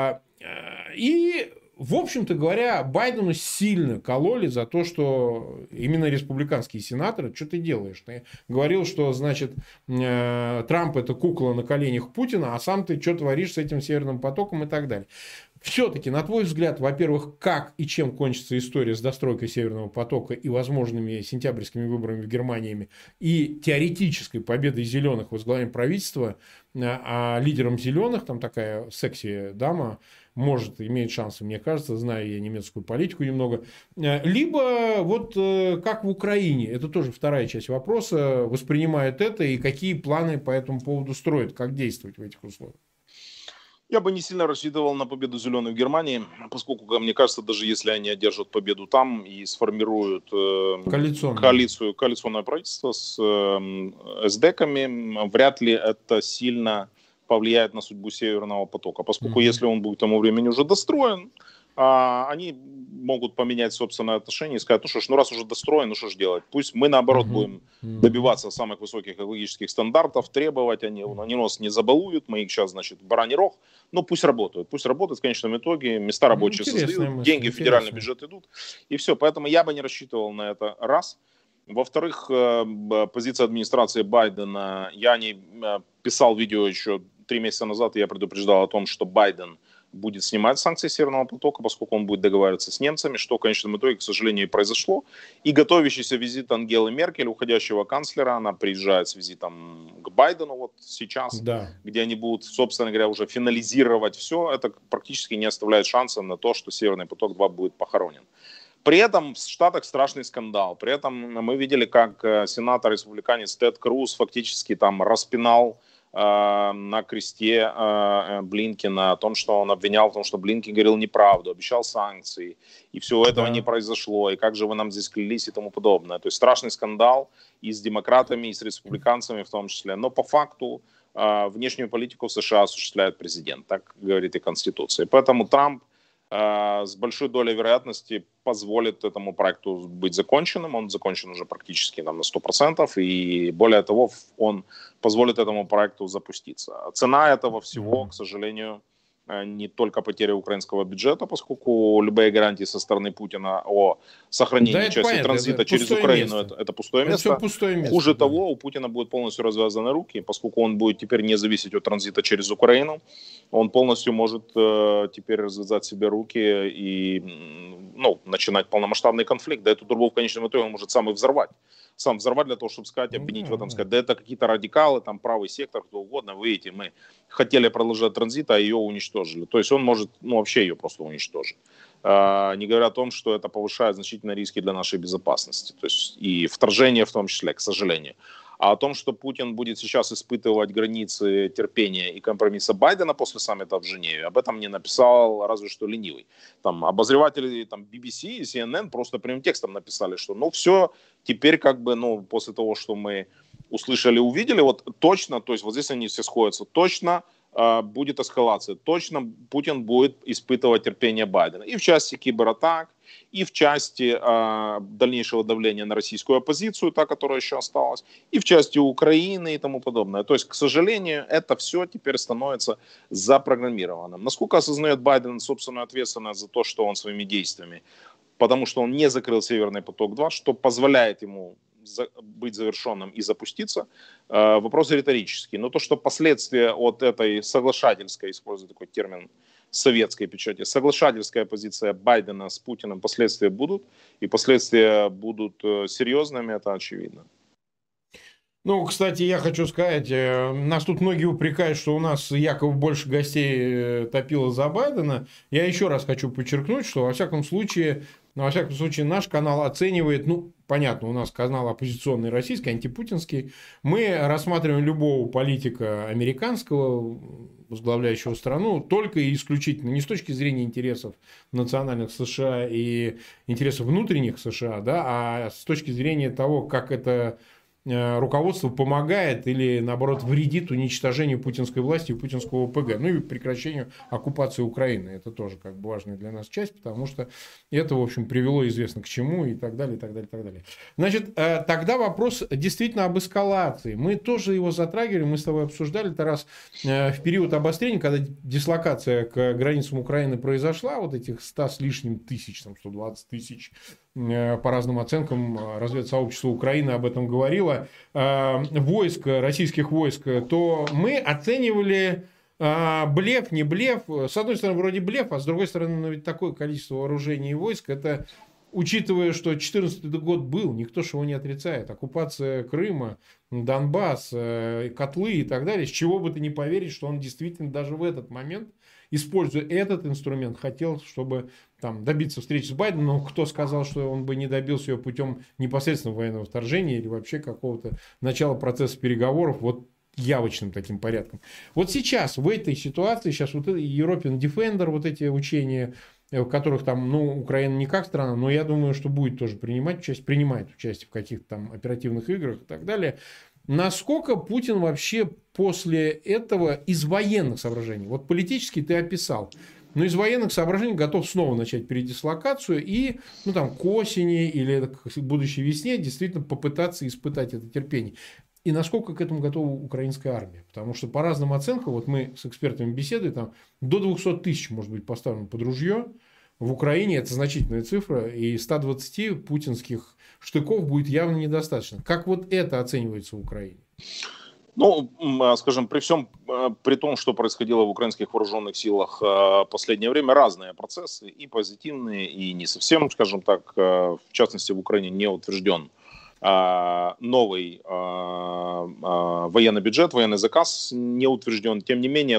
Speaker 1: И, в общем-то говоря, Байдену сильно кололи за то, что именно республиканские сенаторы, что ты делаешь? Ты говорил, что, значит, Трамп это кукла на коленях Путина, а сам ты что творишь с этим Северным потоком и так далее. Все-таки, на твой взгляд, во-первых, как и чем кончится история с достройкой Северного потока и возможными сентябрьскими выборами в Германии и теоретической победой зеленых в возглавлении правительства, а лидером зеленых, там такая секси-дама, может, имеет шансы, мне кажется, знаю я немецкую политику немного, либо вот как в Украине, это тоже вторая часть вопроса, воспринимают это и какие планы по этому поводу строят, как действовать в этих условиях.
Speaker 2: Я бы не сильно рассчитывал на победу зеленых в Германии, поскольку, мне кажется, даже если они одержат победу там и сформируют э, коалицию, коалиционное правительство с э, эсдеками, вряд ли это сильно повлияет на судьбу Северного потока. Поскольку mm-hmm. если он будет к тому времени уже достроен, а, они могут поменять собственное отношение и сказать, ну что ж, ну раз уже достроен, ну что ж делать. Пусть мы, наоборот, mm-hmm. будем mm-hmm. добиваться самых высоких экологических стандартов, требовать, они, они нас не забалуют, мы их сейчас, значит, бараний рог, но пусть работают. Пусть работают в конечном итоге, места рабочие интересная создают, мысль, деньги в федеральный бюджет идут, и все. Поэтому я бы не рассчитывал на это, раз. Во-вторых, позиция администрации Байдена, я не писал видео еще три месяца назад, я предупреждал о том, что Байден будет снимать санкции Северного потока, поскольку он будет договариваться с немцами, что в конечном итоге, к сожалению, и произошло. И готовящийся визит Ангелы Меркель, уходящего канцлера, она приезжает с визитом к Байдену вот сейчас, да. где они будут, собственно говоря, уже финализировать все. Это практически не оставляет шансов на то, что Северный поток-два будет похоронен. При этом в Штатах страшный скандал. При этом мы видели, как сенатор-республиканец Тед Круз фактически там распинал на кресте Блинкена о том, что он обвинял в том, что Блинкен говорил неправду, обещал санкции, и всего этого да. не произошло, и как же вы нам здесь клялись и тому подобное. То есть страшный скандал и с демократами, и с республиканцами в том числе. Но по факту внешнюю политику в США осуществляет президент, так говорит и Конституция. Поэтому Трамп с большой долей вероятности позволит этому проекту быть законченным. Он закончен уже практически там, на сто процентов. И более того, он позволит этому проекту запуститься. Цена этого всего, к сожалению, не только потеря украинского бюджета, поскольку любые гарантии со стороны Путина о сохранении да, части понятно, транзита через Украину это, это пустое это место. Пустое место. Хуже да. того, у Путина будут полностью развязаны руки, поскольку он будет теперь не зависеть от транзита через Украину. Он полностью может э, теперь развязать себе руки и ну, начинать полномасштабный конфликт. Да эту трубу в конечном итоге он может сам и взорвать. Сам взорвать для того, чтобы сказать, обвинить mm-hmm. в этом, сказать, да это какие-то радикалы, там правый сектор, кто угодно, вы видите, мы хотели продолжать транзит, а ее уничтожили. То есть он может, ну вообще ее просто уничтожить. А, не говоря о том, что это повышает значительно риски для нашей безопасности. То есть и вторжение в том числе, к сожалению. А о том, что Путин будет сейчас испытывать границы терпения и компромисса Байдена после саммита в Женеве, об этом не написал разве что ленивый. Там обозреватели там, би би си и си эн эн просто прямым текстом написали, что ну все, теперь как бы, ну, после того, что мы услышали, увидели, вот точно, то есть вот здесь они все сходятся, точно э, будет эскалация, точно Путин будет испытывать терпение Байдена. И в части кибератак, и в части э, дальнейшего давления на российскую оппозицию, та, которая еще осталась, и в части Украины и тому подобное. То есть, к сожалению, это все теперь становится запрограммированным. Насколько осознает Байден собственную ответственность за то, что он своими действиями, потому что он не закрыл Северный поток-два, что позволяет ему за, быть завершенным и запуститься, э, вопрос риторический. Но то, что последствия от этой соглашательской, используя такой термин, советской печати, соглашательская позиция Байдена с Путиным, последствия будут, и последствия будут серьезными, это очевидно.
Speaker 1: Ну, кстати, я хочу сказать, нас тут многие упрекают, что у нас якобы больше гостей топило за Байдена. Я еще раз хочу подчеркнуть, что во всяком случае, во всяком случае наш канал оценивает, ну, понятно, у нас канал оппозиционный российский, антипутинский. Мы рассматриваем любого политика американского, возглавляющего страну, только и исключительно не с точки зрения интересов национальных США и интересов внутренних США, да, а с точки зрения того, как это руководство помогает или, наоборот, вредит уничтожению путинской власти и путинского о пэ гэ. Ну и прекращению оккупации Украины. Это тоже как бы важная для нас часть, потому что это, в общем, привело известно к чему и так далее, и так далее, и так далее. Значит, тогда вопрос действительно об эскалации. Мы тоже его затрагивали, мы с тобой обсуждали, Тарас, в период обострения, когда дислокация к границам Украины произошла, вот этих ста с лишним тысяч, там сто двадцать тысяч, по разным оценкам, разведсообщество Украины об этом говорило, войск, российских войск, то мы оценивали блеф, не блеф. С одной стороны, вроде блеф, а с другой стороны, ну, ведь такое количество вооружений и войск, это, учитывая, что две тысячи четырнадцатый год был, никто же его не отрицает, оккупация Крыма, Донбасс, котлы и так далее, с чего бы ты не поверить, что он действительно даже в этот момент, используя этот инструмент, хотел, чтобы там, добиться встречи с Байденом, но кто сказал, что он бы не добился ее путем непосредственного военного вторжения или вообще какого-то начала процесса переговоров вот явочным таким порядком. Вот сейчас, в этой ситуации, сейчас вот European Defender, вот эти учения, в которых там, ну, Украина не как страна, но я думаю, что будет тоже принимать участие, принимает участие в каких-то там оперативных играх и так далее. Насколько Путин вообще после этого из военных соображений, вот политически ты описал, но из военных соображений готов снова начать передислокацию и, ну, там, к осени или к будущей весне действительно попытаться испытать это терпение. И насколько к этому готова украинская армия. Потому что по разным оценкам, вот мы с экспертами беседуем, там до двухсот тысяч может быть поставлено под ружье. В Украине это значительная цифра, и ста двадцати путинских штыков будет явно недостаточно. Как вот это оценивается в Украине?
Speaker 2: Ну, скажем, при всем, при том, что происходило в украинских вооруженных силах в последнее время, разные процессы, и позитивные, и не совсем, скажем так, в частности, в Украине не утвержден новый военный бюджет, военный заказ не утвержден. Тем не менее, в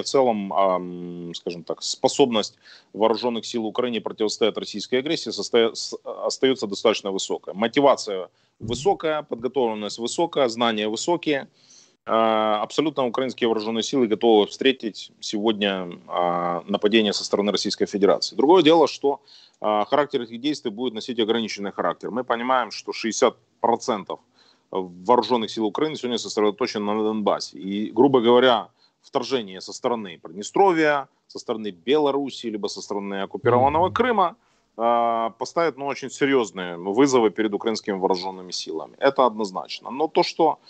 Speaker 2: целом, скажем так, способность вооруженных сил Украины противостоять российской агрессии остается достаточно высокой. Мотивация высокая, подготовленность высокая, знания высокие. Абсолютно украинские вооруженные силы готовы встретить сегодня нападение со стороны Российской Федерации. Другое дело, что характер этих действий будет носить ограниченный характер. Мы понимаем, что шестьдесят процентов вооруженных сил Украины сегодня сосредоточено на Донбассе. И, грубо говоря, вторжение со стороны Приднестровья, со стороны Белоруссии, либо со стороны оккупированного Крыма поставит, ну, очень серьезные вызовы перед украинскими вооруженными силами. Это однозначно. Но то, что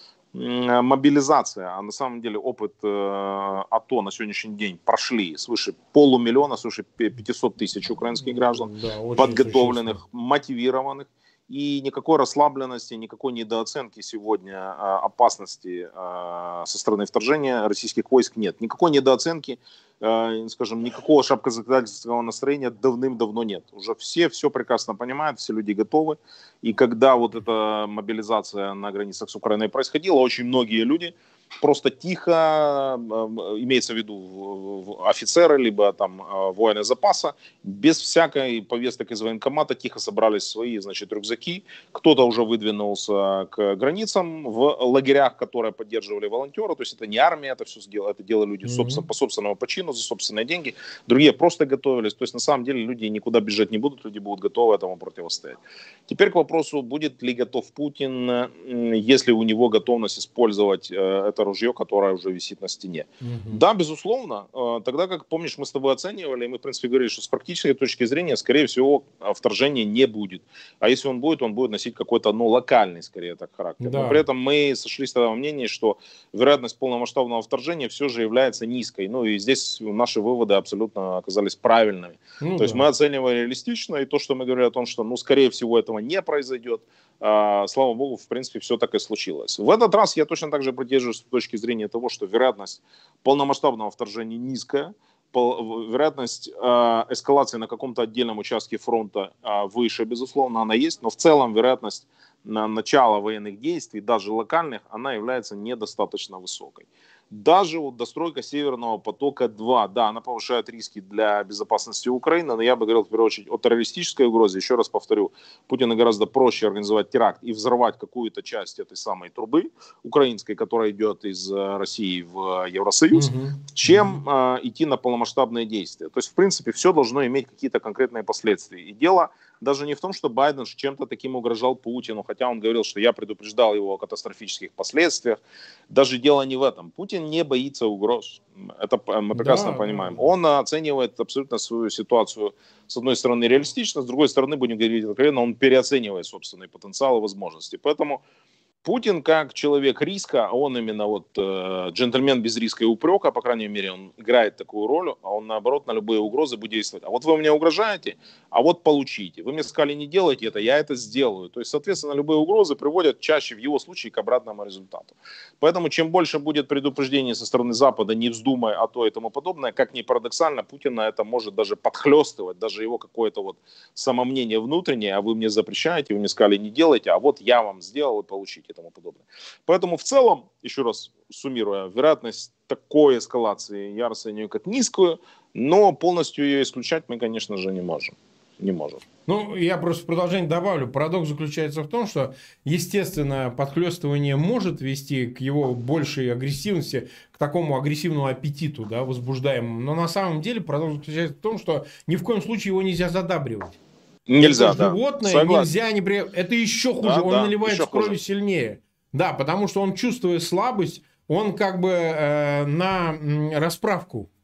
Speaker 2: мобилизация, а на самом деле опыт э, АТО на сегодняшний день прошли свыше полумиллиона, свыше пятисот тысяч украинских граждан, да, подготовленных, мотивированных, и никакой расслабленности, никакой недооценки сегодня э, опасности э, со стороны вторжения российских войск нет. Никакой недооценки, э, скажем, никакого шапкозакидательского настроения давным-давно нет. Уже все все прекрасно понимают, все люди готовы. И когда вот эта мобилизация на границах с Украиной происходила, очень многие люди просто тихо, имеется в виду офицеры, либо там воины запаса, без всякой повесток из военкомата тихо собрались свои, значит, рюкзаки. Кто-то уже выдвинулся к границам в лагерях, которые поддерживали волонтеры. То есть это не армия, это все сделали, это делали люди собственно, по собственному почину, за собственные деньги. Другие просто готовились. То есть на самом деле люди никуда бежать не будут, люди будут готовы этому противостоять. Теперь к вопросу, будет ли готов Путин, если у него готовность использовать это ружье, которое уже висит на стене. Угу. Да, безусловно. Тогда, как помнишь, мы с тобой оценивали, и мы, в принципе, говорили, что с практической точки зрения, скорее всего, вторжения не будет. А если он будет, он будет носить какой-то, ну, локальный, скорее, так характер. Да. Но при этом мы сошлись тогда во мнении, что вероятность полномасштабного вторжения все же является низкой. Ну, и здесь наши выводы абсолютно оказались правильными. Ну, То да. есть мы оценивали реалистично, и то, что мы говорили о том, что, ну, скорее всего, этого не произойдет, слава богу, в принципе, все так и случилось. В этот раз я точно так же придерживаюсь с точки зрения того, что вероятность полномасштабного вторжения низкая, вероятность э, эскалации на каком-то отдельном участке фронта э, выше, безусловно, она есть, но в целом вероятность на начала военных действий, даже локальных, она является недостаточно высокой. Даже вот достройка Северного потока-два, да, она повышает риски для безопасности Украины, но я бы говорил в первую очередь о террористической угрозе. Еще раз повторю, Путину гораздо проще организовать теракт и взорвать какую-то часть этой самой трубы украинской, которая идет из России в Евросоюз, угу. чем э, идти на полномасштабные действия. То есть, в принципе, все должно иметь какие-то конкретные последствия. И дело даже не в том, что Байден чем-то таким угрожал Путину, хотя он говорил, что я предупреждал его о катастрофических последствиях. Даже дело не в этом. Путин не боится угроз. Это мы прекрасно да, понимаем. Да. Он оценивает абсолютно свою ситуацию, с одной стороны, реалистично, с другой стороны, будем говорить откровенно, он переоценивает собственный потенциал и возможности. Поэтому Путин, как человек риска, он именно вот э, джентльмен без риска и упрека, по крайней мере, он играет такую роль, а он, наоборот, на любые угрозы будет действовать. А вот вы мне угрожаете, а вот получите. Вы мне сказали, не делайте это, я это сделаю. То есть, соответственно, любые угрозы приводят чаще, в его случае, к обратному результату. Поэтому, чем больше будет предупреждений со стороны Запада, не вздумай, а то и тому подобное, как ни парадоксально, Путина это может даже подхлестывать, даже его какое-то вот самомнение внутреннее, а вы мне запрещаете, вы мне сказали, не делайте, а вот я вам сделал и получите. И тому подобное. Поэтому в целом, еще раз суммируя, вероятность такой эскалации я расцениваю как низкую, но полностью ее исключать мы, конечно же, не можем. Не можем.
Speaker 1: Ну, я просто в продолжение добавлю. Парадокс заключается в том, что, естественно, подхлестывание может вести к его большей агрессивности, к такому агрессивному аппетиту, да, возбуждаемому. Но на самом деле парадокс заключается в том, что ни в коем случае его нельзя задабривать.
Speaker 2: Нельзя,
Speaker 1: это животное,
Speaker 2: да.
Speaker 1: нельзя не при... Это еще хуже, да, он
Speaker 2: да,
Speaker 1: наливает крови хуже. Сильнее. Да, потому что он, чувствуя слабость, он как бы э, на расправку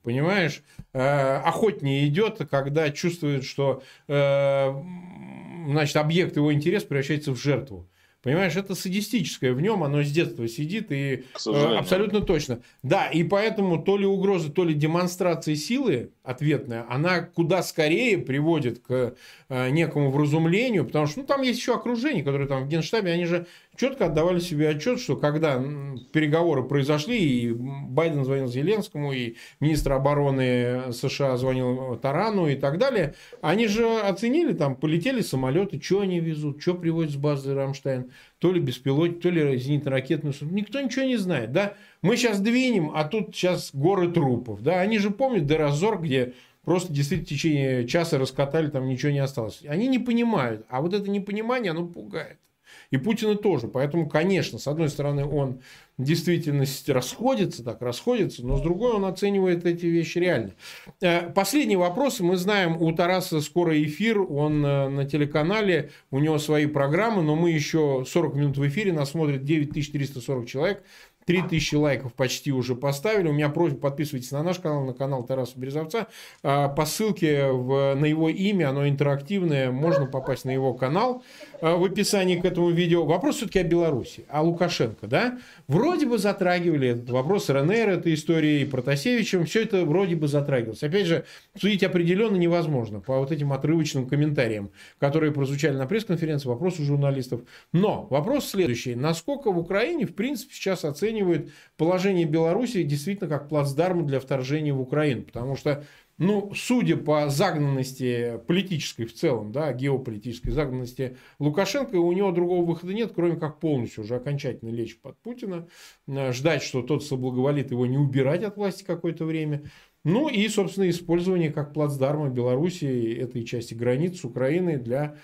Speaker 1: понимаешь? Э, охотнее идет, когда чувствует, что э, значит, объект его интереса превращается в жертву. Понимаешь, это садистическое в нем, оно с детства сидит, и э, абсолютно точно. Да, и поэтому то ли угроза, то ли демонстрация силы ответная, она куда скорее приводит к э, некому вразумлению, потому что ну, там есть еще окружение, которое там в Генштабе, они же четко отдавали себе отчет, что когда переговоры произошли, и Байден звонил Зеленскому, и министр обороны США звонил Тарану и так далее, они же оценили, там полетели самолеты, что они везут, что привозят с базы Рамштайн, то ли беспилотник, то ли зенитно-ракетную сумку. Никто ничего не знает, да? Мы сейчас двинем, а тут сейчас горы трупов, да? Они же помнят Деразор, где просто действительно в течение часа раскатали, там ничего не осталось. Они не понимают, а вот это непонимание, оно пугает. И Путина тоже. Поэтому, конечно, с одной стороны, он действительно расходится, так расходится, но с другой он оценивает эти вещи реально. Последний вопрос. Мы знаем, у Тараса скоро эфир, он на телеканале, у него свои программы, но мы еще сорок минут в эфире, нас смотрит девять тысяч триста сорок человек. три тысячи лайков почти уже поставили. У меня просьба, подписывайтесь на наш канал, на канал Тараса Березовца. По ссылке в, на его имя, оно интерактивное, можно попасть на его канал в описании к этому видео. Вопрос все-таки о Беларуси, о Лукашенко. Да? Вроде бы затрагивали этот вопрос РНР, этой истории, и Протасевичем. Все это вроде бы затрагивалось. Опять же, судить определенно невозможно по вот этим отрывочным комментариям, которые прозвучали на пресс-конференции, вопросы журналистов. Но вопрос следующий. Насколько в Украине, в принципе, сейчас оценивают положение Беларуси действительно как плацдарм для вторжения в Украину? Потому что, ну, судя по загнанности политической в целом, да, геополитической загнанности Лукашенко, у него другого выхода нет, кроме как полностью уже окончательно лечь под Путина, ждать, что тот соблаговолит его не убирать от власти какое-то время. Ну и, собственно, использование как плацдарма Белоруссии, этой части границ Украины для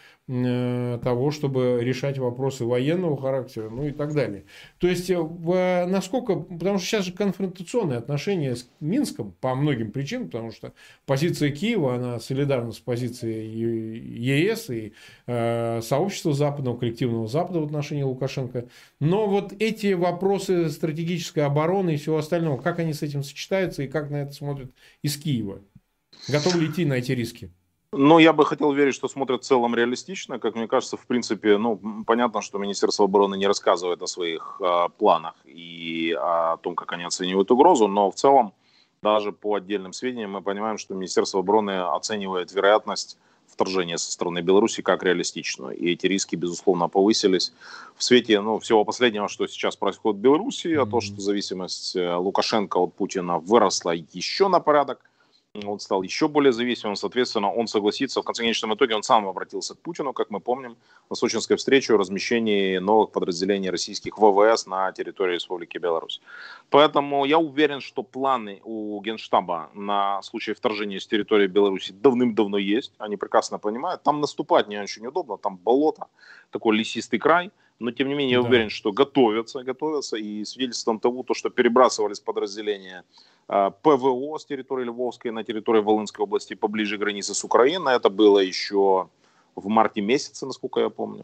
Speaker 1: э, того, чтобы решать вопросы военного характера, ну и так далее. То есть, в, насколько... Потому что сейчас же конфронтационные отношения с Минском по многим причинам, потому что позиция Киева, она солидарна с позицией ЕС и э, сообщества западного, коллективного Запада в отношении Лукашенко. Но вот эти вопросы стратегической обороны и всего остального, как они с этим сочетаются и как на это смотрят из Киева? Готовы ли идти на эти риски?
Speaker 2: Ну, я бы хотел верить, что смотрят в целом реалистично. Как мне кажется, в принципе, ну, понятно, что Министерство обороны не рассказывает о своих э, планах и о том, как они оценивают угрозу, но в целом, даже по отдельным сведениям, мы понимаем, что Министерство обороны оценивает вероятность вторжения со стороны Беларуси как реалистичную. И эти риски, безусловно, повысились в свете ну, всего последнего, что сейчас происходит в Беларуси, mm-hmm. а то, что зависимость Лукашенко от Путина выросла еще на порядок. Он стал еще более зависимым, соответственно, он согласится, в конечном итоге он сам обратился к Путину, как мы помним, на сочинской встрече о размещении новых подразделений российских ВВС на территории Республики Беларусь. Поэтому я уверен, что планы у Генштаба на случай вторжения с территории Беларуси давным-давно есть, они прекрасно понимают, там наступать не очень удобно, там болото, такой лесистый край. Но, тем не менее, я да. уверен, что готовятся, готовятся. И свидетельством того, то, что перебрасывались подразделения э, ПВО с территории Львовской на территорию Волынской области поближе к границе с Украиной. Это было еще в марте месяце, насколько я помню.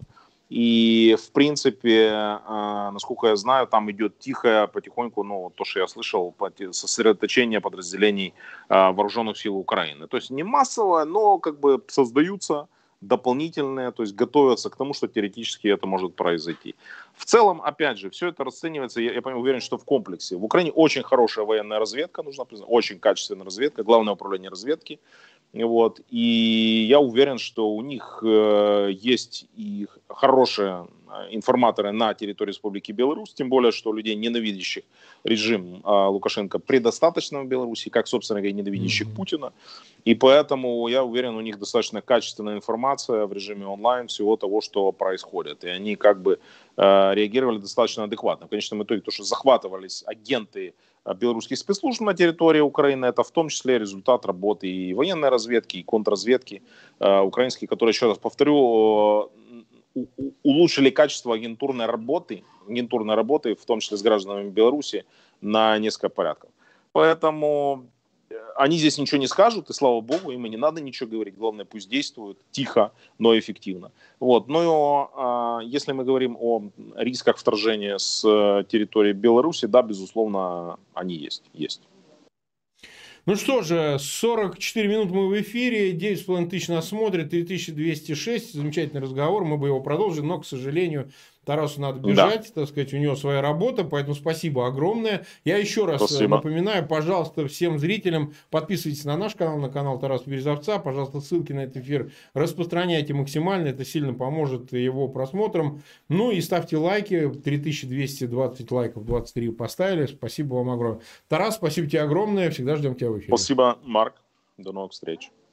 Speaker 2: И, в принципе, э, насколько я знаю, там идет тихое, потихоньку, ну, то, что я слышал, сосредоточение подразделений э, вооруженных сил Украины. То есть не массовое, но как бы создаются дополнительные, то есть готовятся к тому, что теоретически это может произойти. В целом, опять же, все это расценивается, я, я уверен, что в комплексе. В Украине очень хорошая военная разведка, нужно признать, очень качественная разведка, главное управление разведки. Вот. И я уверен, что у них э, есть и хорошие информаторы на территории Республики Беларусь, тем более, что людей, ненавидящих режим э, Лукашенко, предостаточно в Беларуси, как, собственно говоря, ненавидящих mm-hmm. Путина. И поэтому, я уверен, у них достаточно качественная информация в режиме онлайн всего того, что происходит. И они как бы э, реагировали достаточно адекватно. В конечном итоге, то, что захватывались агенты белорусских спецслужб на территории Украины, это в том числе результат работы и военной разведки, и контрразведки э, украинские, которые, еще раз повторю, э, улучшили качество агентурной работы, агентурной работы, в том числе с гражданами Беларуси, на несколько порядков. Поэтому они здесь ничего не скажут, и слава богу, им и не надо ничего говорить. Главное, пусть действуют тихо, но эффективно. Вот. Но э, если мы говорим о рисках вторжения с территории Беларуси, да, безусловно, они есть. есть.
Speaker 1: Ну что же, сорок четыре минуты мы в эфире, девять с половиной тысяч нас смотрит, три тысячи двести шесть, замечательный разговор, мы бы его продолжили, но, к сожалению, Тарасу надо бежать, да. так сказать, у него своя работа, поэтому спасибо огромное. Я еще раз спасибо. напоминаю, пожалуйста, всем зрителям, подписывайтесь на наш канал, на канал Тараса Березовца, пожалуйста, ссылки на этот эфир распространяйте максимально, это сильно поможет его просмотрам. Ну и ставьте лайки, три тысячи двести двадцать лайков, двадцать три поставили, спасибо вам огромное. Тарас, спасибо тебе огромное, всегда ждем тебя в эфире.
Speaker 2: Спасибо, Марк, до новых встреч.